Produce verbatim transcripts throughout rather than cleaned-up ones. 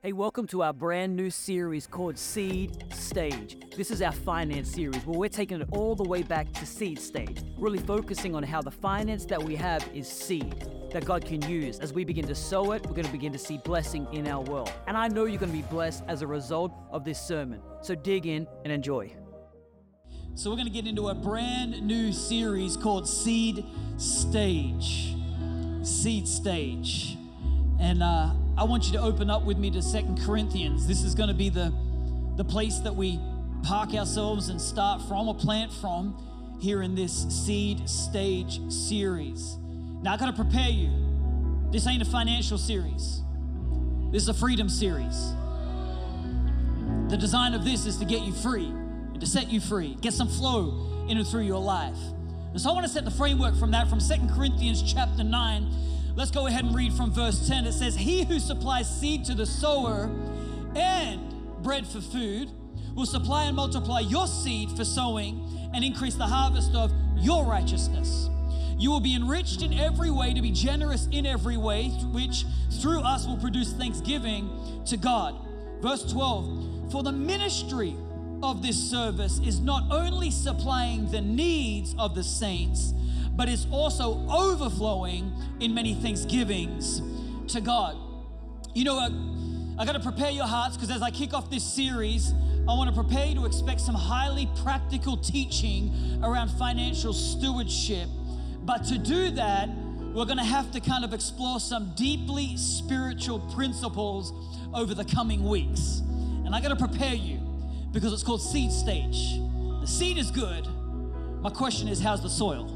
Hey, welcome to our brand new series called Seed Stage. This is our finance series where we're taking it all the way back to seed stage, really focusing on how the finance that we have is seed that God can use. As we begin to sow it, we're going to begin to see blessing in our world. And I know you're going to be blessed as a result of this sermon. So dig in and enjoy. So we're going to get into a brand new series called Seed Stage. Seed Stage. And uh, I want you to open up with me to Second Corinthians. This is going to be the, the place that we park ourselves and start from or plant from here in this Seed Stage series. Now, I got to prepare you. This ain't a financial series. This is a freedom series. The design of this is to get you free and to set you free, get some flow in and through your life. And so I want to set the framework from that, from Second Corinthians chapter nine. Let's go ahead and read from verse ten. It says, "He who supplies seed to the sower and bread for food will supply and multiply your seed for sowing and increase the harvest of your righteousness. You will be enriched in every way to be generous in every way, which through us will produce thanksgiving to God." Verse twelve, "For the ministry of this service is not only supplying the needs of the saints, but is also overflowing in many thanksgivings to God." You know, I, I got to prepare your hearts, because as I kick off this series, I want to prepare you to expect some highly practical teaching around financial stewardship. But to do that, we're going to have to kind of explore some deeply spiritual principles over the coming weeks. And I got to prepare you, because it's called Seed Stage. The seed is good. My question is, how's the soil?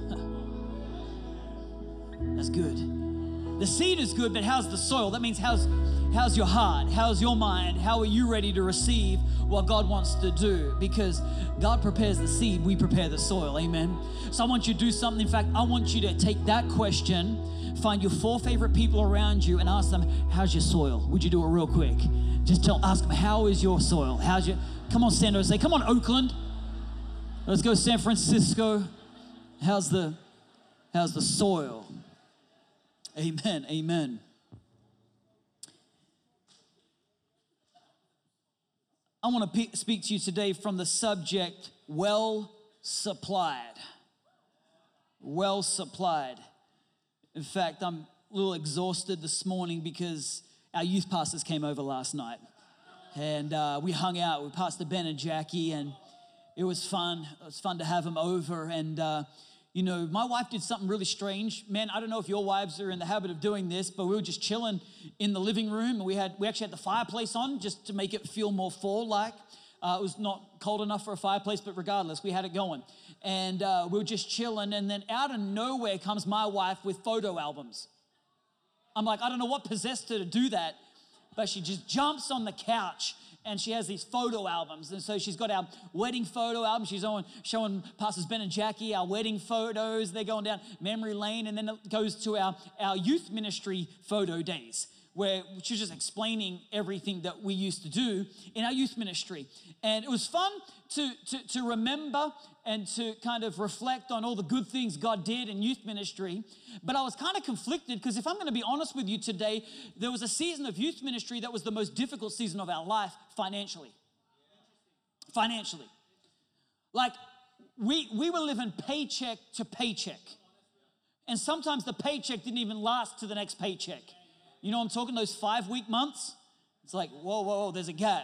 That's good. The seed is good, but how's the soil? That means how's how's your heart? How's your mind? How are you ready to receive what God wants to do? Because God prepares the seed, we prepare the soil, amen? So I want you to do something. In fact, I want you to take that question, find your four favorite people around you and ask them, how's your soil? Would you do it real quick? Just tell, ask them, how is your soil? How's your, come on, San Jose, come on, Oakland. Let's go San Francisco. How's the, how's the soil? Amen, amen. I want to pe- speak to you today from the subject, well supplied. Well supplied. In fact, I'm a little exhausted this morning because our youth pastors came over last night. And uh, we hung out with Pastor Ben and Jackie, and it was fun. It was fun to have them over. And uh, You know, my wife did something really strange. Man, I don't know if your wives are in the habit of doing this, but we were just chilling in the living room. And we had we actually had the fireplace on just to make it feel more fall-like. Uh, it was not cold enough for a fireplace, but regardless, we had it going. And uh, we were just chilling. And then out of nowhere comes my wife with photo albums. I'm like, I don't know what possessed her to do that, but she just jumps on the couch and she has these photo albums. And so she's got our wedding photo album. She's on, showing Pastors Ben and Jackie our wedding photos. They're going down memory lane. And then it goes to our, our youth ministry photo days, where she's just explaining everything that we used to do in our youth ministry. And it was fun to, to, to remember and to kind of reflect on all the good things God did in youth ministry. But I was kind of conflicted, because if I'm going to be honest with you today, there was a season of youth ministry that was the most difficult season of our life financially. Financially. Like, we, we were living paycheck to paycheck. And sometimes the paycheck didn't even last to the next paycheck. You know what I'm talking, those five-week months? It's like, whoa, whoa, whoa, there's a gap.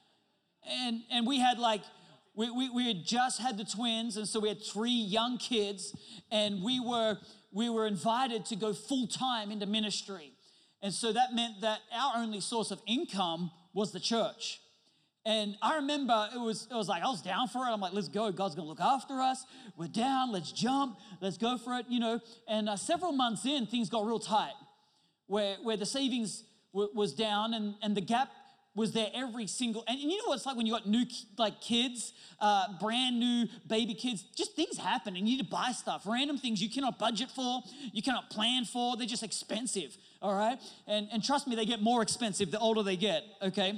And and we had like, we, we, we had just had the twins, and so we had three young kids, and we were we were invited to go full-time into ministry. And so that meant that our only source of income was the church. And I remember it was it was like, I was down for it. I'm like, let's go. God's going to look after us. We're down. Let's jump. Let's go for it, you know. And uh, several months in, things got real tight, where where the savings w- was down, and, and the gap was there every single, and, and you know what it's like when you got new like kids, uh, brand new baby kids, just things happen and you need to buy stuff, random things you cannot budget for, you cannot plan for, they're just expensive, all right? And, and trust me, they get more expensive the older they get, okay?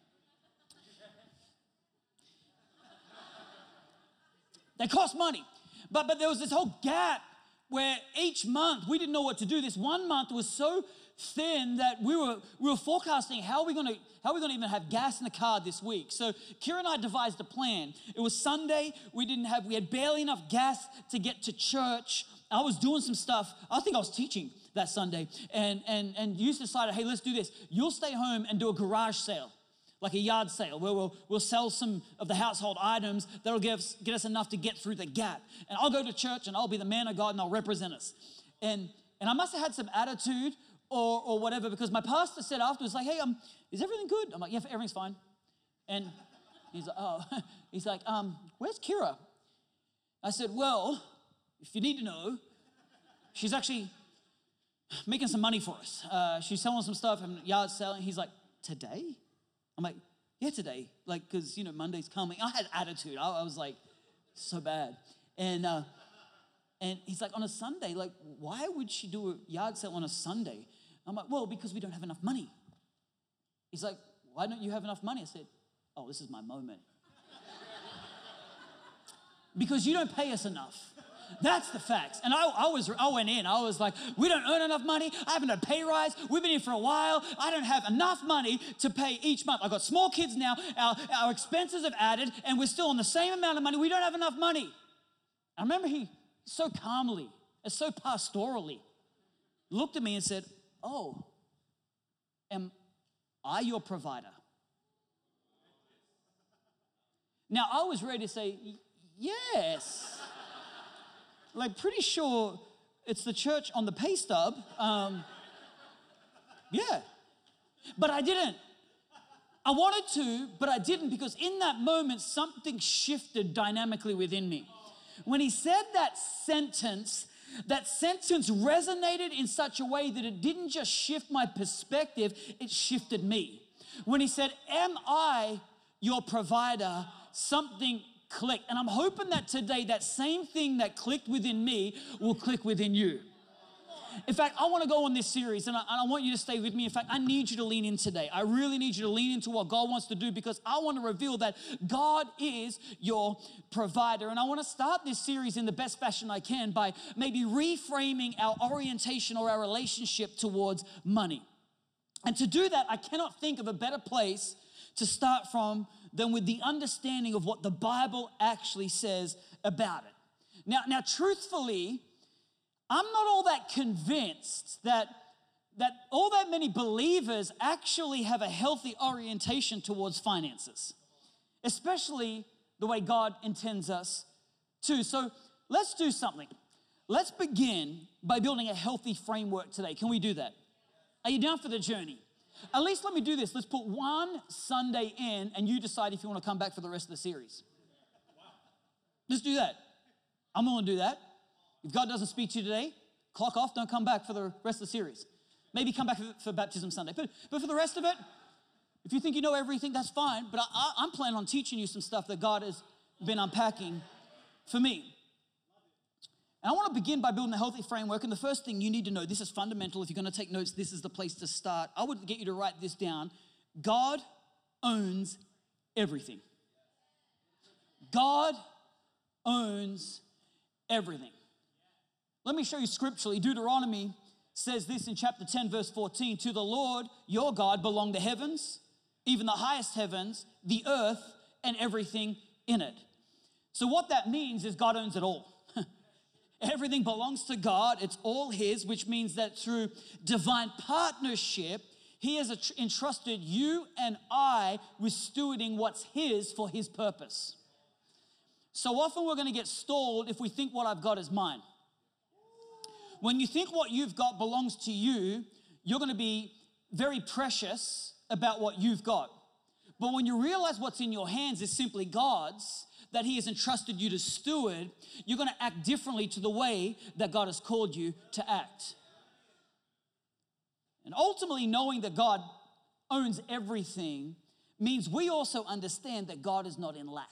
They cost money, but but there was this whole gap where each month we didn't know what to do. This one month was so thin that we were we were forecasting how are we gonna how are we gonna even have gas in the car this week. So Kira and I devised a plan. It was Sunday. We didn't have we had barely enough gas to get to church. I was doing some stuff. I think I was teaching that Sunday, and and and you decided, hey, let's do this. You'll stay home and do a garage sale, like a yard sale, where we'll we'll sell some of the household items that'll give us, get us enough to get through the gap. And I'll go to church and I'll be the man of God and I'll represent us. And and I must have had some attitude or or whatever, because my pastor said afterwards, like, hey, um, is everything good? I'm like, yeah, everything's fine. And he's like, oh, he's like, um, where's Kira? I said, well, if you need to know, she's actually making some money for us. Uh, she's selling some stuff and yard selling. He's like, today? I'm like, yeah, today. Like, because, you know, Monday's coming. I had attitude. I, I was like, so bad. And uh, and he's like, on a Sunday, like, why would she do a yard sale on a Sunday? I'm like, well, because we don't have enough money. He's like, why don't you have enough money? I said, oh, this is my moment. Because you don't pay us enough. That's the facts. And I, I was, I went in. I was like, we don't earn enough money. I haven't had a pay rise. We've been here for a while. I don't have enough money to pay each month. I've got small kids now. Our, our expenses have added, and we're still on the same amount of money. We don't have enough money. I remember he so calmly and so pastorally looked at me and said, oh, am I your provider? Now, I was ready to say, yes. Like, pretty sure it's the church on the pay stub. Um, yeah. But I didn't. I wanted to, but I didn't, because in that moment, something shifted dynamically within me. When he said that sentence, that sentence resonated in such a way that it didn't just shift my perspective, it shifted me. When he said, am I your provider, something clicked. And I'm hoping that today that same thing that clicked within me will click within you. In fact, I want to go on this series, and I, and I want you to stay with me. In fact, I need you to lean in today. I really need you to lean into what God wants to do, because I want to reveal that God is your provider. And I want to start this series in the best fashion I can by maybe reframing our orientation or our relationship towards money. And to do that, I cannot think of a better place to start from than with the understanding of what the Bible actually says about it. Now, now, truthfully, I'm not all that convinced that, that all that many believers actually have a healthy orientation towards finances, especially the way God intends us to. So let's do something. Let's begin by building a healthy framework today. Can we do that? Are you down for the journey? At least let me do this. Let's put one Sunday in, and you decide if you want to come back for the rest of the series. Let's do that. I'm going to do that. If God doesn't speak to you today, clock off. Don't come back for the rest of the series. Maybe come back for, for Baptism Sunday. But, but for the rest of it, if you think you know everything, that's fine. But I, I, I'm planning on teaching you some stuff that God has been unpacking for me. And I want to begin by building a healthy framework. And the first thing you need to know, this is fundamental. If you're going to take notes, this is the place to start. I would get you to write this down. God owns everything. God owns everything. Let me show you scripturally. Deuteronomy says this in chapter ten, verse fourteen. To the Lord your God belong the heavens, even the highest heavens, the earth, and everything in it. So what that means is God owns it all. Everything belongs to God. It's all his, which means that through divine partnership, he has entrusted you and I with stewarding what's his for his purpose. So often we're going to get stalled if we think what I've got is mine. When you think what you've got belongs to you, you're going to be very precious about what you've got. But when you realize what's in your hands is simply God's, that he has entrusted you to steward, you're going to act differently to the way that God has called you to act. And ultimately, knowing that God owns everything means we also understand that God is not in lack.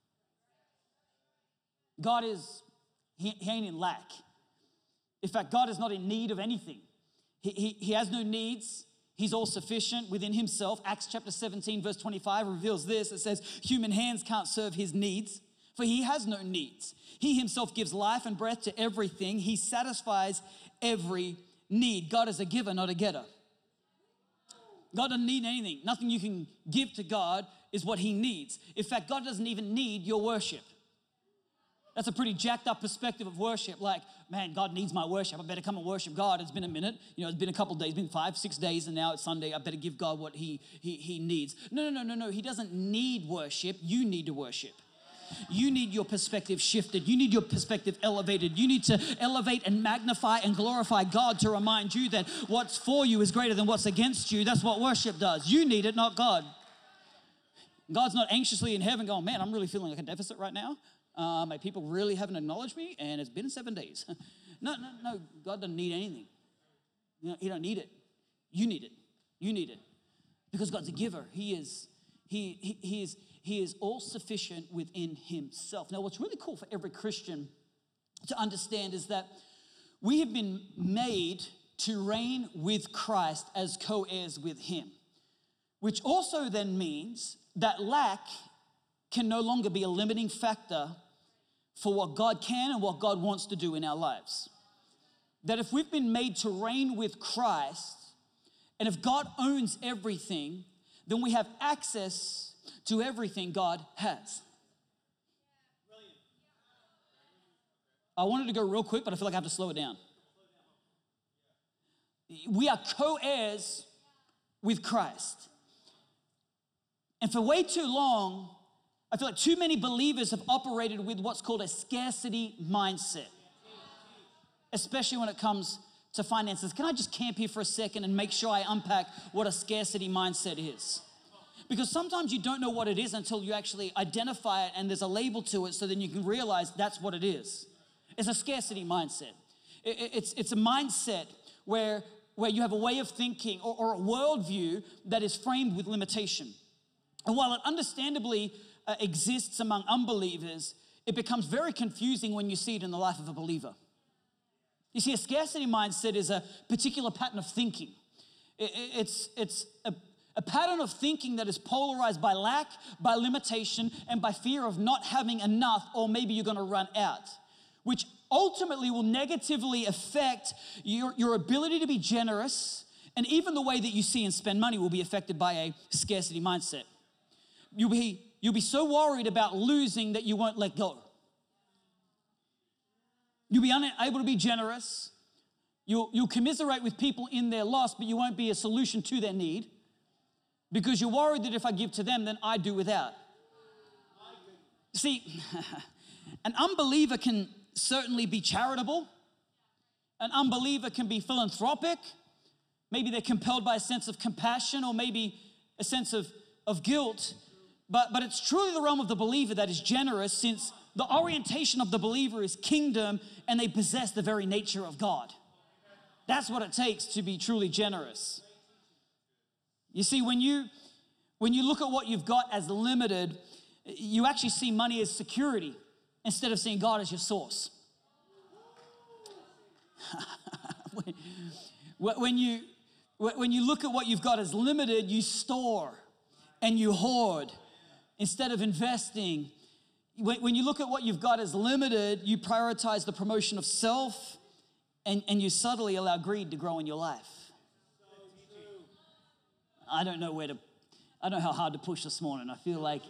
God is, he, he ain't in lack. In fact, God is not in need of anything. He, he, he has no needs. He's all sufficient within himself. Acts chapter seventeen, verse twenty-five reveals this. It says, human hands can't serve his needs, for he has no needs. He himself gives life and breath to everything. He satisfies every need. God is a giver, not a getter. God doesn't need anything. Nothing you can give to God is what he needs. In fact, God doesn't even need your worship. That's a pretty jacked up perspective of worship. Like, man, God needs my worship. I better come and worship God. It's been a minute. You know, it's been a couple days, it's been five, six days, and now it's Sunday. I better give God what he, he, he needs. No, no, no, no, no. He doesn't need worship. You need to worship. You need your perspective shifted. You need your perspective elevated. You need to elevate and magnify and glorify God to remind you that what's for you is greater than what's against you. That's what worship does. You need it, not God. God's not anxiously in heaven going, man, I'm really feeling like a deficit right now. Uh, my people really haven't acknowledged me, and it's been seven days. no, no, no. God doesn't need anything. You know, he don't need it. You need it. You need it. Because God's a giver. He is, he, he, he is, He is all sufficient within himself. Now, what's really cool for every Christian to understand is that we have been made to reign with Christ as co-heirs with him, which also then means that lack can no longer be a limiting factor for what God can and what God wants to do in our lives. That if we've been made to reign with Christ, and if God owns everything, then we have access to everything God has. I wanted to go real quick, but I feel like I have to slow it down. We are co-heirs with Christ. And for way too long, I feel like too many believers have operated with what's called a scarcity mindset, especially when it comes to finances. Can I just camp here for a second and make sure I unpack what a scarcity mindset is? Because sometimes you don't know what it is until you actually identify it and there's a label to it, so then you can realize that's what it is. It's a scarcity mindset. It's, it's a mindset where, where you have a way of thinking or, or a worldview that is framed with limitation. And while it understandably uh, exists among unbelievers, it becomes very confusing when you see it in the life of a believer. You see, a scarcity mindset is a particular pattern of thinking. It, it's, it's a A pattern of thinking that is polarized by lack, by limitation, and by fear of not having enough, or maybe you're gonna run out, which ultimately will negatively affect your, your ability to be generous, and even the way that you see and spend money will be affected by a scarcity mindset. You'll be, you'll be so worried about losing that you won't let go. You'll be unable to be generous. You'll, you'll commiserate with people in their loss, but you won't be a solution to their need, because you're worried that if I give to them, then I do without. See, an unbeliever can certainly be charitable. An unbeliever can be philanthropic. Maybe they're compelled by a sense of compassion, or maybe a sense of, of guilt. But, but it's truly the realm of the believer that is generous, since the orientation of the believer is kingdom, and they possess the very nature of God. That's what it takes to be truly generous. You see, when you, when you look at what you've got as limited, you actually see money as security instead of seeing God as your source. when, you, when you look at what you've got as limited, you store and you hoard instead of investing. When, when you look at what you've got as limited, you prioritize the promotion of self, and, and you subtly allow greed to grow in your life. I don't know where to, I don't know how hard to push this morning. I feel like,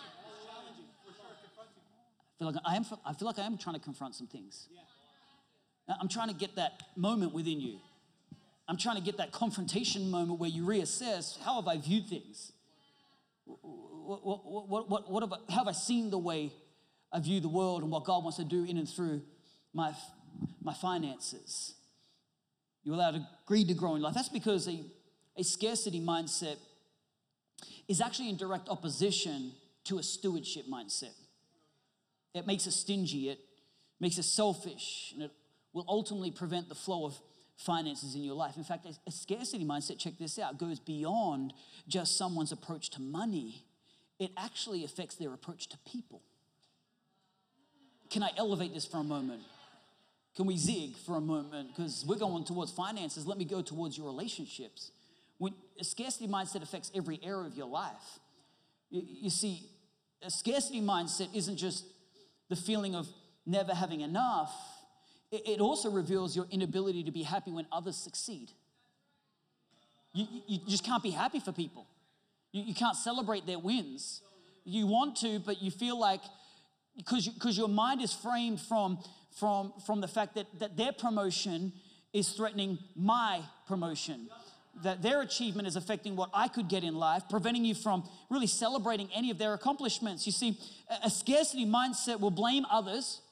I feel like I am, I feel like I am trying to confront some things. I'm trying to get that moment within you. I'm trying to get that confrontation moment where you reassess, how have I viewed things? What, what, what, what, what have, I, how have I seen the way I view the world and what God wants to do in and through my, my finances? You allow greed to grow in life. That's because a A scarcity mindset is actually in direct opposition to a stewardship mindset. It makes us stingy, it makes us selfish, and it will ultimately prevent the flow of finances in your life. In fact, a scarcity mindset, check this out, goes beyond just someone's approach to money. It actually affects their approach to people. Can I elevate this for a moment? Can we zig for a moment? Because we're going towards finances. Let me go towards your relationships. When a scarcity mindset affects every area of your life. You, you see, a scarcity mindset isn't just the feeling of never having enough. it, it also reveals your inability to be happy when others succeed. You, you just can't be happy for people. You, you can't celebrate their wins. You want to, but you feel like, because you, because your mind is framed from, from, from the fact that, that their promotion is threatening my promotion, that their achievement is affecting what I could get in life, preventing you from really celebrating any of their accomplishments. You see, a, a scarcity mindset will blame others.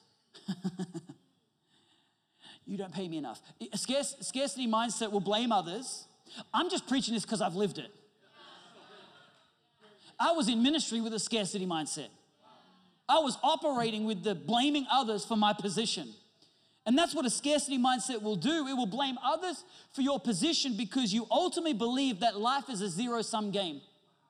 You don't pay me enough. A scarce, scarcity mindset will blame others. I'm just preaching this because I've lived it. I was in ministry with a scarcity mindset. I was operating with the blaming others for my position. And that's what a scarcity mindset will do. It will blame others for your position because you ultimately believe that life is a zero-sum game.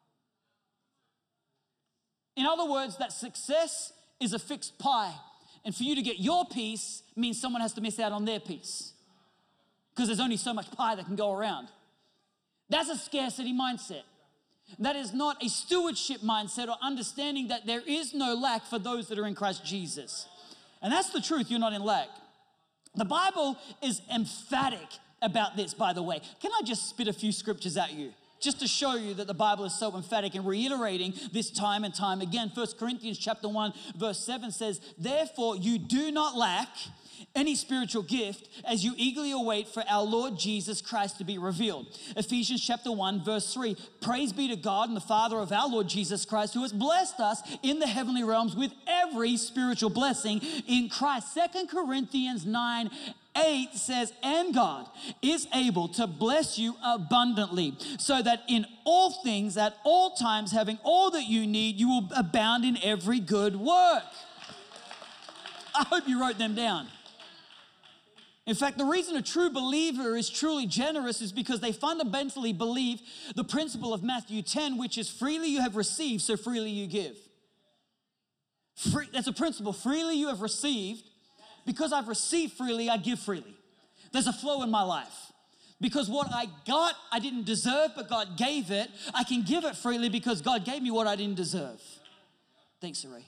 In other words, that success is a fixed pie. And for you to get your piece means someone has to miss out on their piece, because there's only so much pie that can go around. That's a scarcity mindset. That is not a stewardship mindset or understanding that there is no lack for those that are in Christ Jesus. And that's the truth, you're not in lack. The Bible is emphatic about this, by the way. Can I just spit a few scriptures at you, just to show you that the Bible is so emphatic and reiterating this time and time again? First Corinthians chapter one, verse seven says, therefore you do not lack any spiritual gift as you eagerly await for our Lord Jesus Christ to be revealed. Ephesians chapter one, verse three, praise be to God and the Father of our Lord Jesus Christ, who has blessed us in the heavenly realms with every spiritual blessing in Christ. Second Corinthians nine, eight says, and God is able to bless you abundantly, so that in all things, at all times, having all that you need, you will abound in every good work. I hope you wrote them down. In fact, the reason a true believer is truly generous is because they fundamentally believe the principle of Matthew ten, which is freely you have received, so freely you give. Free, that's a principle. Freely you have received. Because I've received freely, I give freely. There's a flow in my life. Because what I got, I didn't deserve, but God gave it. I can give it freely because God gave me what I didn't deserve. Thanks, Saray.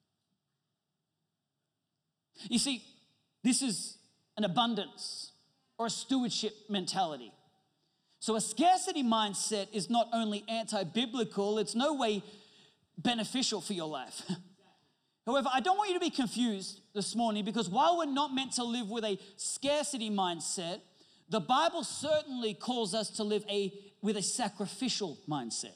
You see, this is an abundance or a stewardship mentality. So a scarcity mindset is not only anti-biblical, it's no way beneficial for your life. However, I don't want you to be confused this morning, because while we're not meant to live with a scarcity mindset, the Bible certainly calls us to live a with a sacrificial mindset.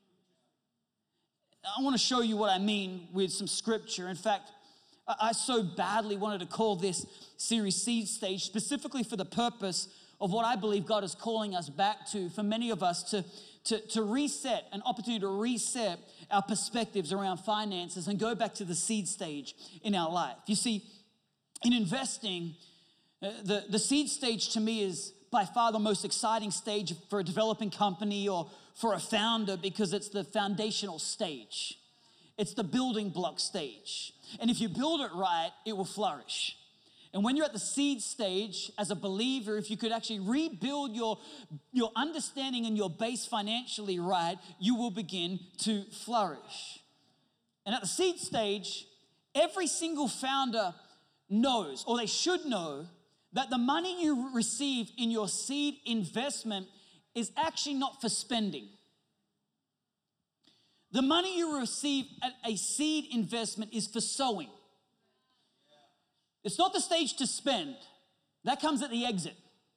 I want to show you what I mean with some scripture. In fact, I so badly wanted to call this series Seed Stage, specifically for the purpose of what I believe God is calling us back to, for many of us to, to, to reset, an opportunity to reset our perspectives around finances and go back to the seed stage in our life. You see, in investing, uh, the, the seed stage to me is by far the most exciting stage for a developing company or for a founder, because it's the foundational stage. It's the building block stage. And if you build it right, it will flourish. And when you're at the seed stage as a believer, if you could actually rebuild your, your understanding and your base financially right, you will begin to flourish. And at the seed stage, every single founder knows, or they should know, that the money you receive in your seed investment is actually not for spending. The money you receive at a seed investment is for sowing. It's not the stage to spend. That comes at the exit.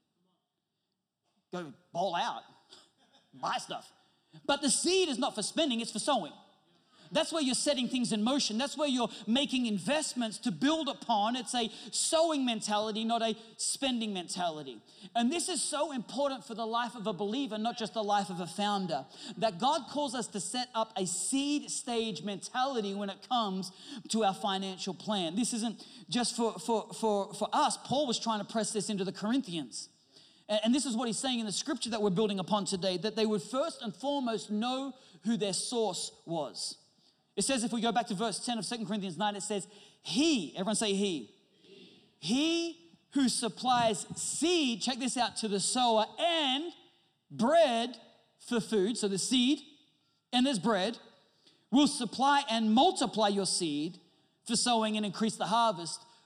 Go bowl out, buy stuff. But the seed is not for spending, it's for sowing. That's where you're setting things in motion. That's where you're making investments to build upon. It's a sowing mentality, not a spending mentality. And this is so important for the life of a believer, not just the life of a founder, that God calls us to set up a seed stage mentality when it comes to our financial plan. This isn't just for, for, for, for us. Paul was trying to press this into the Corinthians. And this is what he's saying in the scripture that we're building upon today, that they would first and foremost know who their source was. It says, if we go back to verse ten of Second Corinthians nine, it says, he, everyone say he. He, he who supplies seed, check this out, to the sower and bread for food, so the seed and there's bread, will supply and multiply your seed for sowing and increase the harvest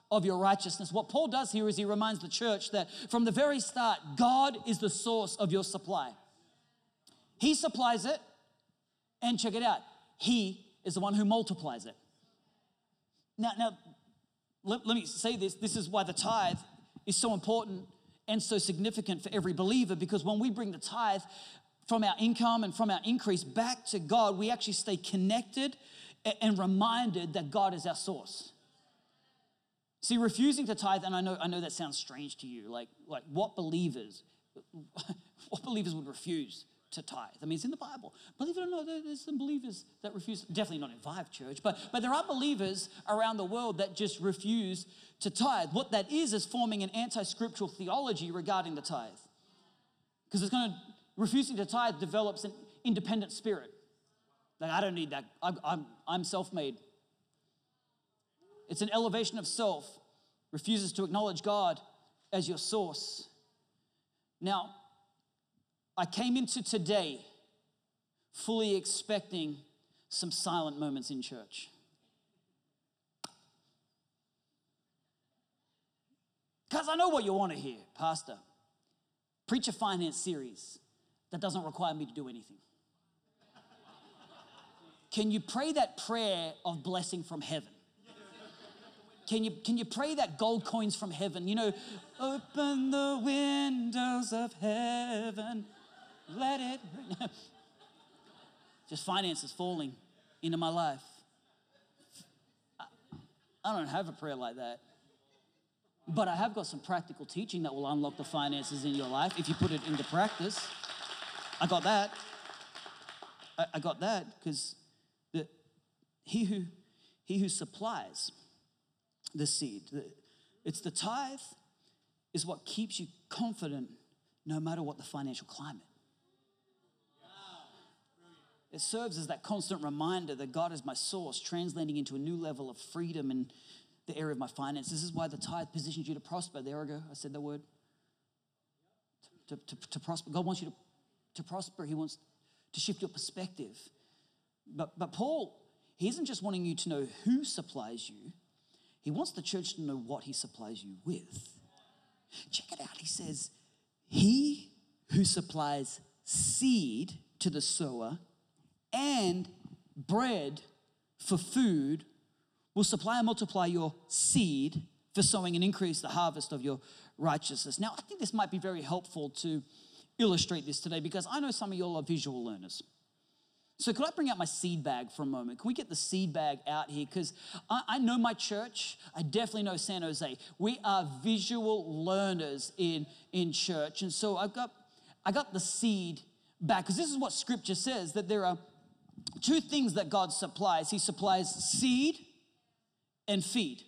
of your righteousness. What Paul does here is he reminds the church that from the very start, God is the source of your supply. He supplies it, and check it out, he is the one who multiplies it. Now, now let, let me say this. This is why the tithe is so important and so significant for every believer, because when we bring the tithe from our income and from our increase back to God, we actually stay connected and reminded that God is our source. See, refusing to tithe, and I know I know that sounds strange to you, like, like what believers, what believers would refuse to tithe? I mean, it's in the Bible. Believe it or not, there's some believers that refuse, definitely not in Vive Church, but, but there are believers around the world that just refuse to tithe. What that is is forming an anti-scriptural theology regarding the tithe. Because it's going to, refusing to tithe develops an independent spirit. Like, I don't need that. I'm, I'm, I'm self-made. It's an elevation of self, refuses to acknowledge God as your source. Now, I came into today fully expecting some silent moments in church. Because I know what you want to hear, Pastor. Preach a finance series that doesn't require me to do anything. Can you pray that prayer of blessing from heaven? Can you, can you pray that gold coins from heaven? You know, open the windows of heaven, let it rain. Just finances falling into my life. I, I don't have a prayer like that. But I have got some practical teaching that will unlock the finances in your life if you put it into practice. I got that. I, I got that because the he who he who supplies the seed, the, it's the tithe is what keeps you confident no matter what the financial climate. It serves as that constant reminder that God is my source, translating into a new level of freedom in the area of my finances. This is why the tithe positions you to prosper. There we go. I said that word. To, to, to prosper. God wants you to, to prosper. He wants to shift your perspective. But, but Paul, he isn't just wanting you to know who supplies you. He wants the church to know what he supplies you with. Check it out. He says, he who supplies seed to the sower and bread for food will supply and multiply your seed for sowing and increase the harvest of your righteousness. Now, I think this might be very helpful to illustrate this today because I know some of y'all are visual learners. So could I bring out my seed bag for a moment? Can we get the seed bag out here? Because I, I know my church. I definitely know San Jose. We are visual learners in, in church. And so I've got, I got the seed bag because this is what Scripture says, that there are two things that God supplies. He supplies seed and feed.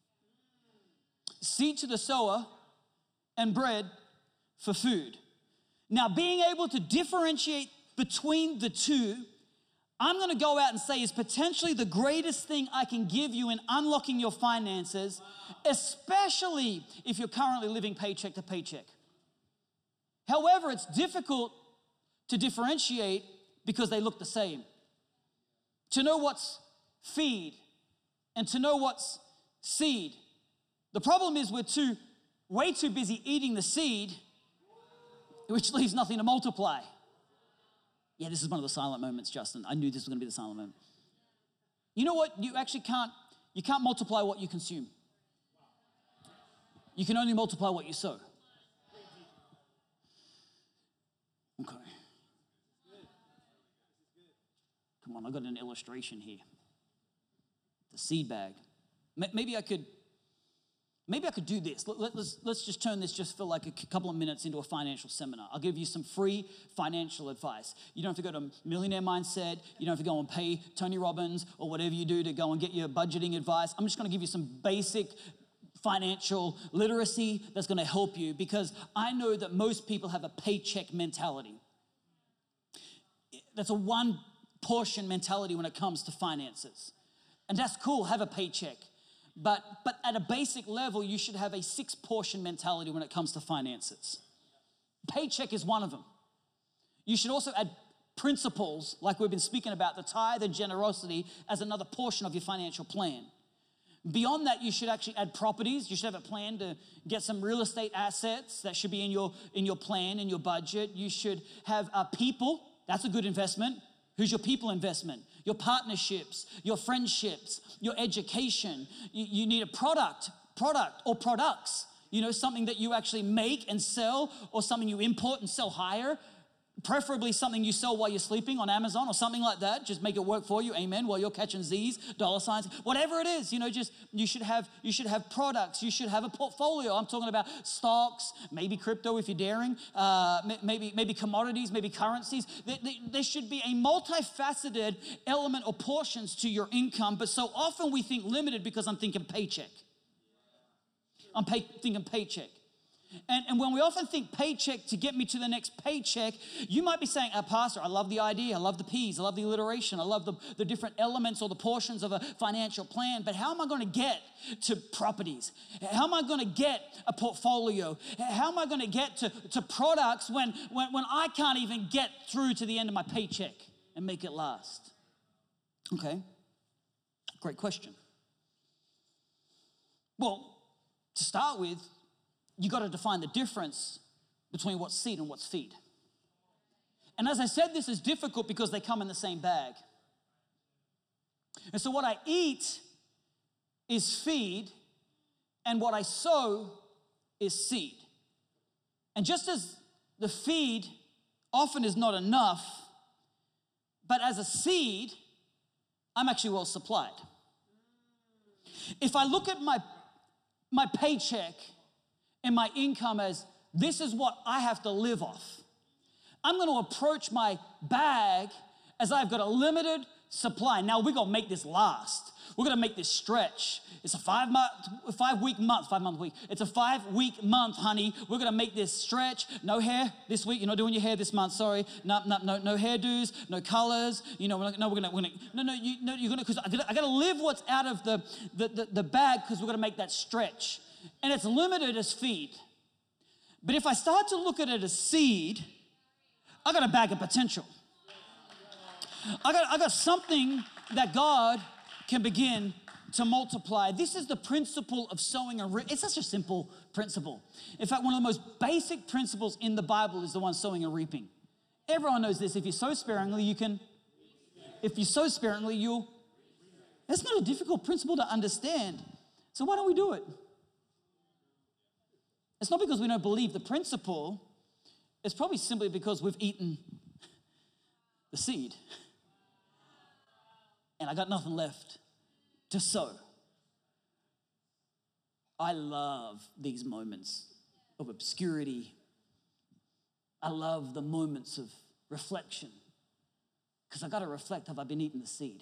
Seed to the sower and bread for food. Now, being able to differentiate between the two, I'm going to go out and say is potentially the greatest thing I can give you in unlocking your finances, especially if you're currently living paycheck to paycheck. However, it's difficult to differentiate because they look the same. To know what's feed and to know what's seed. The problem is we're too, way too busy eating the seed, which leaves nothing to multiply. Yeah, this is one of the silent moments, Justin. I knew this was going to be the silent moment. You know what? You actually can't, you can't multiply what you consume. You can only multiply what you sow. Okay. Come on, I've got an illustration here. The seed bag. Maybe I could, maybe I could do this. Let, let's, let's just turn this just for like a couple of minutes into a financial seminar. I'll give you some free financial advice. You don't have to go to Millionaire Mindset. You don't have to go and pay Tony Robbins or whatever you do to go and get your budgeting advice. I'm just going to give you some basic financial literacy that's going to help you because I know that most people have a paycheck mentality. That's a one portion mentality when it comes to finances. And that's cool, have a paycheck. But, but at a basic level, you should have a six portion mentality when it comes to finances. Paycheck is one of them. You should also add principles, like we've been speaking about, the tithe and generosity as another portion of your financial plan. Beyond that, you should actually add properties. You should have a plan to get some real estate assets. That should be in your, in your plan, in your budget. You should have uh, people. That's a good investment. Who's your people investment? Your partnerships, your friendships, your education. You, you need a product, product or products. You know, something that you actually make and sell, or something you import and sell higher. Preferably something you sell while you're sleeping on Amazon or something like that. Just make it work for you, amen, while you're catching Z's, dollar signs, whatever it is. You know, just you should have you should have products. You should have a portfolio. I'm talking about stocks, maybe crypto if you're daring, uh, maybe maybe commodities, maybe currencies. There, there should be a multifaceted element or portions to your income, but so often we think limited because I'm thinking paycheck. I'm pay, thinking paycheck. And, and when we often think paycheck to get me to the next paycheck, you might be saying, uh, Pastor, I love the idea, I love the P's, I love the alliteration, I love the, the different elements or the portions of a financial plan, but how am I going to get to properties? How am I going to get a portfolio? How am I going to get to, to products when, when, when I can't even get through to the end of my paycheck and make it last? Okay, great question. Well, to start with, you got to define the difference between what's seed and what's feed. And as I said, this is difficult because they come in the same bag. And so what I eat is feed, and what I sow is seed. And just as the feed often is not enough, but as a seed, I'm actually well supplied. If I look at my, my paycheck and my income as this is what I have to live off, I'm going to approach my bag as I've got a limited supply. Now we're going to make this last. We're going to make this stretch. It's a five month, five week month, five month week. It's a five week month, honey. We're going to make this stretch. No hair this week. You're not doing your hair this month. Sorry. No, no, no, no hairdos, no colors. You know, we're not, no, we're going to, we're going to, no, no, you, no, you're going to, because I got to live what's out of the, the, the, the bag because we're going to make that stretch. And it's limited as feed. But if I start to look at it as seed, I got a bag of potential. I got, I got something that God can begin to multiply. This is the principle of sowing and reaping. It's such a simple principle. In fact, one of the most basic principles in the Bible is the one sowing and reaping. Everyone knows this. If you sow sparingly, you can. If you sow sparingly, you'll. That's not a difficult principle to understand. So why don't we do it? It's not because we don't believe the principle. It's probably simply because we've eaten the seed. And I got nothing left to sow. I love these moments of obscurity. I love the moments of reflection because I got to reflect, have I been eating the seed?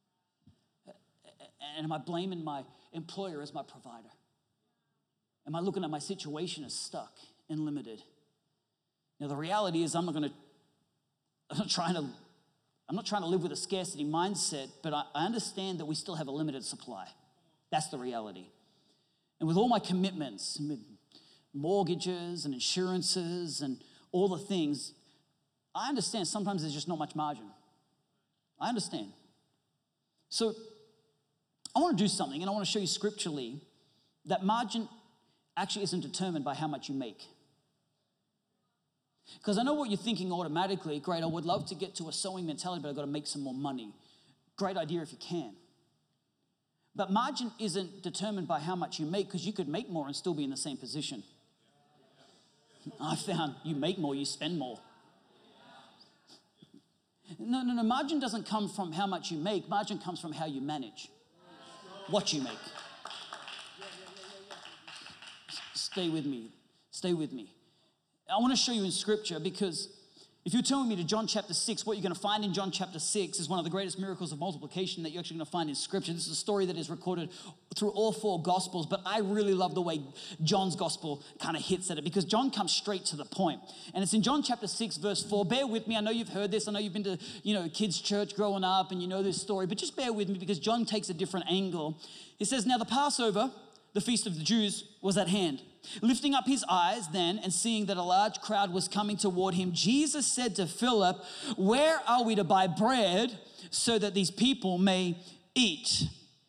And am I blaming my employer as my provider? Am I looking at my situation as stuck and limited? Now the reality is I'm not going to, I'm not trying to, I'm not trying to live with a scarcity mindset, but I, I understand that we still have a limited supply. That's the reality. And with all my commitments, mortgages and insurances and all the things, I understand sometimes there's just not much margin. I understand. So I want to do something, and I want to show you scripturally that margin actually isn't determined by how much you make. Because I know what you're thinking automatically. Great, I would love to get to a sowing mentality, but I've got to make some more money. Great idea if you can. But margin isn't determined by how much you make, because you could make more and still be in the same position. I found you make more, you spend more. No, no, no, margin doesn't come from how much you make. Margin comes from how you manage what you make. Stay with me. Stay with me. I want to show you in scripture, because if you're telling me to John chapter six, what you're going to find in John chapter six is one of the greatest miracles of multiplication that you're actually going to find in scripture. This is a story that is recorded through all four gospels, but I really love the way John's gospel kind of hits at it, because John comes straight to the point. And it's in John chapter six, verse four. Bear with me. I know you've heard this. I know you've been to, you know, kids' church growing up and you know this story, but just bear with me because John takes a different angle. He says, now the Passover, the feast of the Jews, was at hand. Lifting up his eyes then and seeing that a large crowd was coming toward him, Jesus said to Philip, where are we to buy bread so that these people may eat?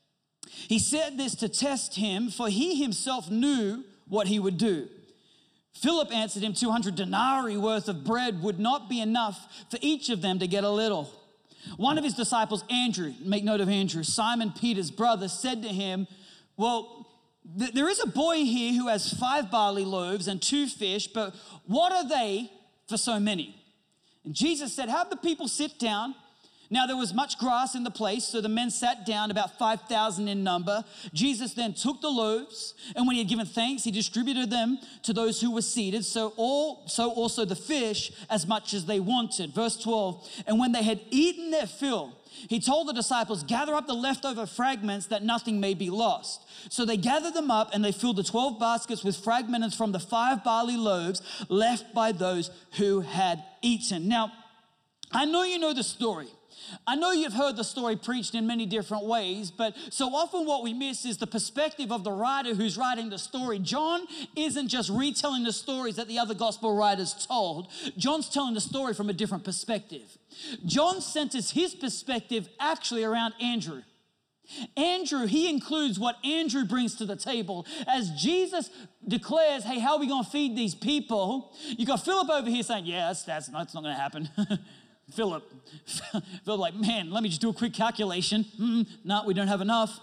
He said this to test him, for he himself knew what he would do. Philip answered him, two hundred denarii worth of bread would not be enough for each of them to get a little. One of his disciples, Andrew, make note of Andrew, Simon Peter's brother, said to him, well, th- there is a boy here who has five barley loaves and two fish, but what are they for so many? And Jesus said, have the people sit down. Now there was much grass in the place, so the men sat down, about five thousand in number. Jesus then took the loaves, and when he had given thanks, he distributed them to those who were seated, so all, so also the fish, as much as they wanted. Verse twelve, and when they had eaten their fill, he told the disciples, gather up the leftover fragments that nothing may be lost. So they gathered them up, and they filled the twelve baskets with fragments from the five barley loaves left by those who had eaten. Now, I know you know the story. I know you've heard the story preached in many different ways, but so often what we miss is the perspective of the writer who's writing the story. John isn't just retelling the stories that the other gospel writers told. John's telling the story from a different perspective. John centers his perspective actually around Andrew. Andrew, he includes what Andrew brings to the table. As Jesus declares, hey, how are we going to feed these people? You got Philip over here saying, yeah, that's, that's, that's not going to happen. Philip, Philip like, man, let me just do a quick calculation. Mm, no, we don't have enough.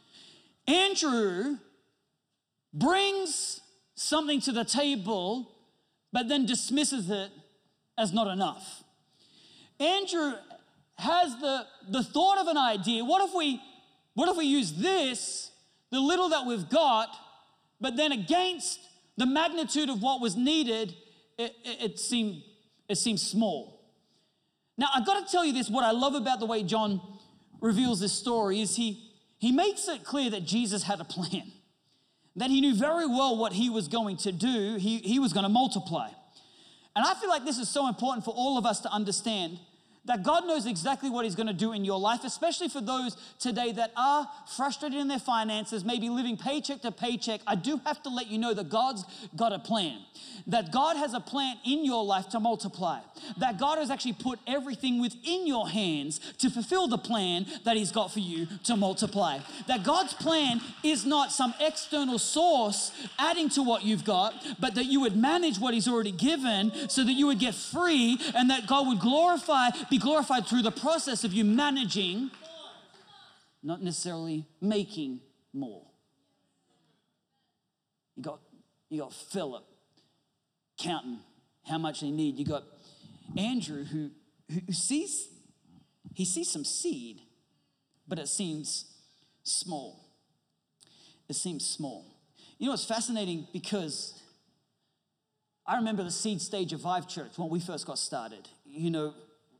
Andrew brings something to the table, but then dismisses it as not enough. Andrew has the, the thought of an idea. What if we, what if we use this, the little that we've got, but then against the magnitude of what was needed, it, it, it seemed, it seemed small. Now, I've got to tell you this, what I love about the way John reveals this story is he, he makes it clear that Jesus had a plan, that he knew very well what he was going to do. He, he was going to multiply. And I feel like this is so important for all of us to understand that God knows exactly what he's going to do in your life, especially for those today that are frustrated in their finances, maybe living paycheck to paycheck. I do have to let you know that God's got a plan, that God has a plan in your life to multiply, that God has actually put everything within your hands to fulfill the plan that he's got for you to multiply, that God's plan is not some external source adding to what you've got, but that you would manage what he's already given so that you would get free and that God would glorify be glorified through the process of you managing, not necessarily making more. You got, you got Philip counting how much they need. You got Andrew who, who sees, he sees some seed, but it seems small. It seems small. You know, it's fascinating because I remember the seed stage of Vive Church when we first got started. You know,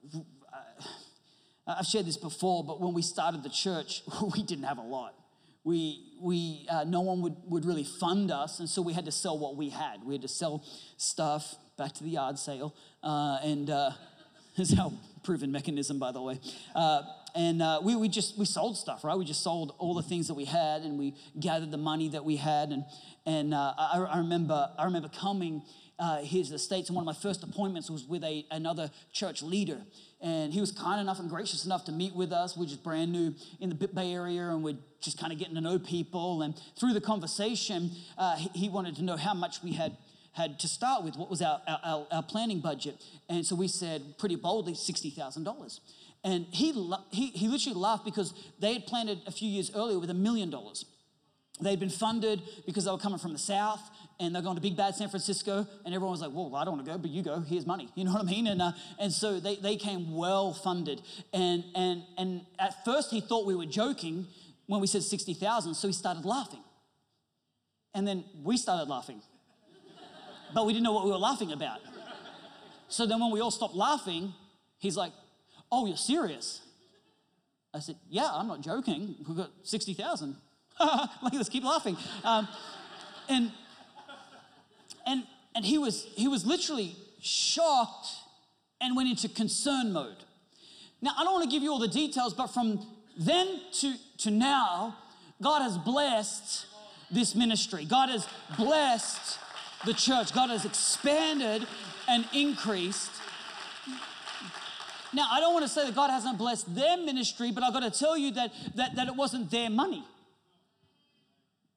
I've shared this before, but when we started the church, we didn't have a lot. We, we, uh, no one would, would really fund us, and so we had to sell what we had. We had to sell stuff, back to the yard sale, uh, and uh, this is our proven mechanism, by the way. Uh, and uh, we, we just, we sold stuff, right? We just sold all the things that we had, and we gathered the money that we had, and, and uh, I, I remember, I remember coming Uh, here to the States, and one of my first appointments was with a, another church leader, and he was kind enough and gracious enough to meet with us. We're just brand new in the Bay Area, and we're just kind of getting to know people, and through the conversation, uh, he, he wanted to know how much we had had to start with, what was our, our, our planning budget, and so we said pretty boldly sixty thousand dollars, and he, he, he literally laughed because they had planted a few years earlier with a million dollars. They'd been funded because they were coming from the South, and they're going to big bad San Francisco, and everyone was like, well, I don't want to go, but you go, here's money. You know what I mean? And uh, and so they, they came well funded. And and and at first he thought we were joking when we said sixty thousand, so he started laughing. And then we started laughing. But we didn't know what we were laughing about. So then when we all stopped laughing, he's like, oh, you're serious? I said, yeah, I'm not joking. We've got sixty thousand. Like, let's keep laughing. Um, and and and he was he was literally shocked and went into concern mode. Now, I don't want to give you all the details, but from then to, to now, God has blessed this ministry. God has blessed the church. God has expanded and increased. Now, I don't want to say that God hasn't blessed their ministry, but I've got to tell you that, that, that it wasn't their money.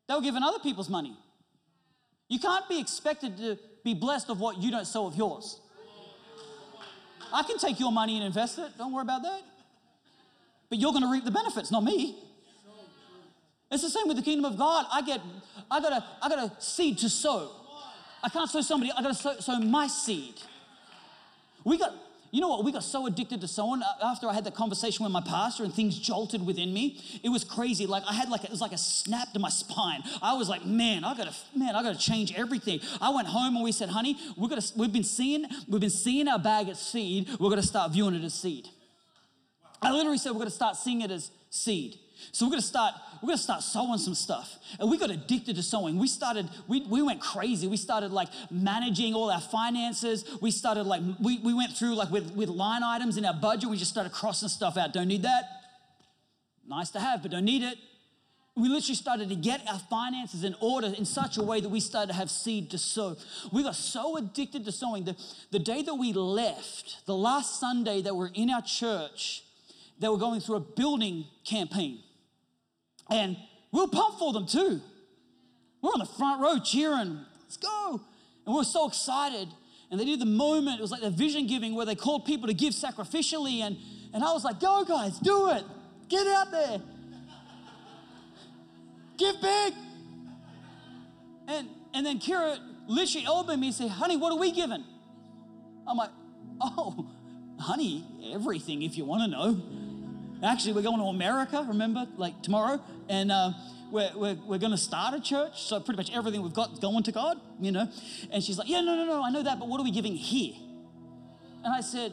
They were giving other people's money. You can't be expected to be blessed of what you don't sow of yours. I can take your money and invest it. Don't worry about that. But you're going to reap the benefits, not me. It's the same with the kingdom of God. I get, I got a, I got a seed to sow. I can't sow somebody. I got to sow, sow my seed. We got, you know what? We got so addicted to sowing. After I had that conversation with my pastor and things jolted within me, it was crazy. Like I had like a, it was like a snap to my spine. I was like, man, I gotta, man, I gotta change everything. I went home and we said, honey, we're gonna, we've been seeing, we've been seeing our bag as seed. We're gonna start viewing it as seed. I literally said we're gonna start seeing it as seed. So we're gonna start, we're gonna start sowing some stuff. And we got addicted to sowing. We started, we, we went crazy. We started like managing all our finances. We started like, we, we went through like with, with line items in our budget. We just started crossing stuff out. Don't need that. Nice to have, but don't need it. We literally started to get our finances in order in such a way that we started to have seed to sow. We got so addicted to sowing. The, the day that we left, the last Sunday that we're in our church, they were going through a building campaign. And we were pumped for them too. We're on the front row cheering, let's go. And we were so excited. And they did the moment, it was like the vision giving where they called people to give sacrificially. And, and I was like, go guys, do it. Get out there. Give big. And, and then Kira literally elbowed me and said, honey, what are we giving? I'm like, oh, honey, everything if you want to know. Actually, we're going to America, remember, like tomorrow, and uh, we're, we're, we're going to start a church, so pretty much everything we've got is going to God, you know. And she's like, yeah, no, no, no, I know that, but what are we giving here? And I said,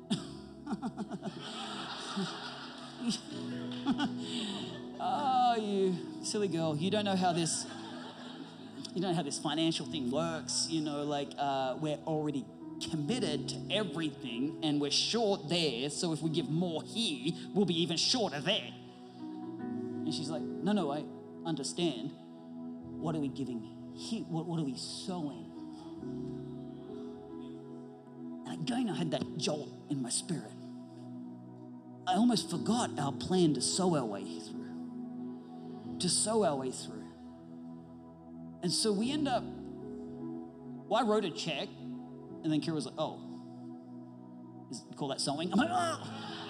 oh, you silly girl, you don't know how this, you don't know how this financial thing works, you know, like uh, we're already committed to everything and we're short there, so if we give more here, we'll be even shorter there. And she's like, no, no, I understand. What are we giving here? What, what are we sowing? And again, I had that jolt in my spirit. I almost forgot our plan to sow our way through. To sow our way through. And so we end up, well, I wrote a check. And then Kira was like, oh, is, call that sewing? I'm like, oh.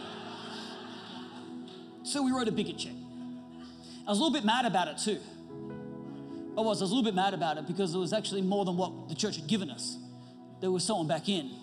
So we wrote a bigger check. I was a little bit mad about it too. I was, I was a little bit mad about it because it was actually more than what the church had given us. They were sewing back in.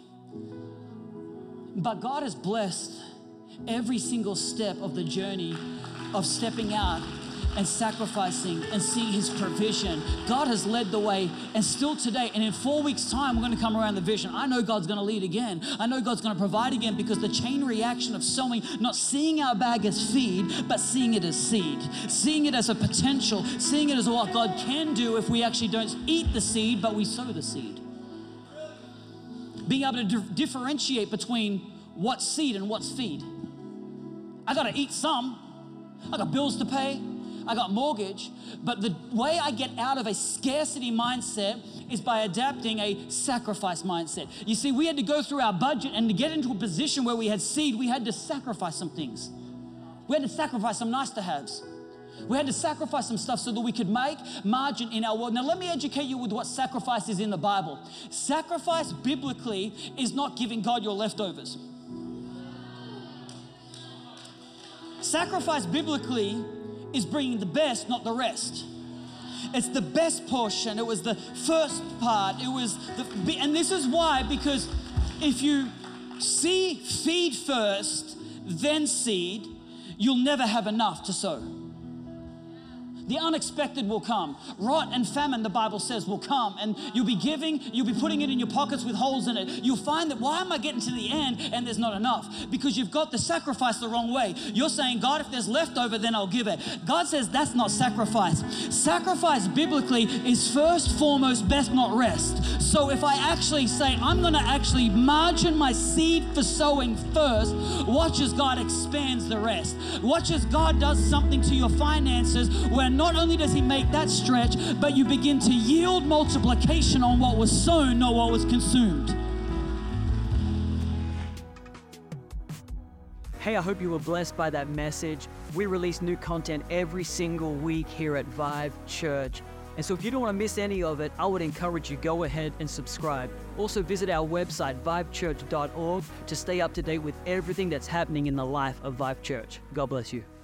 But God has blessed every single step of the journey of stepping out and sacrificing and seeing his provision. God has led the way, and still today, and in four weeks' time, we're going to come around the vision. I know God's going to lead again. I know God's going to provide again, because the chain reaction of sowing, not seeing our bag as feed, but seeing it as seed, seeing it as a potential, seeing it as what God can do if we actually don't eat the seed, but we sow the seed. Being able to di- differentiate between what's seed and what's feed. I got to eat some. I got bills to pay. I got mortgage, but the way I get out of a scarcity mindset is by adapting a sacrifice mindset. You see, we had to go through our budget, and to get into a position where we had seed, we had to sacrifice some things. We had to sacrifice some nice to haves. We had to sacrifice some stuff so that we could make margin in our world. Now, let me educate you with what sacrifice is in the Bible. Sacrifice biblically is not giving God your leftovers. Sacrifice biblically is bringing the best, not the rest. It's the best portion. It was the first part. It was the, and this is why, because if you see feed first, then seed, you'll never have enough to sow. The unexpected will come. Rot and famine, the Bible says, will come, and you'll be giving, you'll be putting it in your pockets with holes in it. You'll find that, why am I getting to the end and there's not enough? Because you've got the sacrifice the wrong way. You're saying, God, if there's leftover, then I'll give it. God says that's not sacrifice. Sacrifice biblically is first, foremost, best, not rest. So if I actually say, I'm gonna actually margin my seed for sowing first, watch as God expands the rest. Watch as God does something to your finances where not only does he make that stretch, but you begin to yield multiplication on what was sown, not what was consumed. Hey, I hope you were blessed by that message. We release new content every single week here at Vive Church. And so if you don't want to miss any of it, I would encourage you, go ahead and subscribe. Also visit our website, vive church dot org, to stay up to date with everything that's happening in the life of Vive Church. God bless you.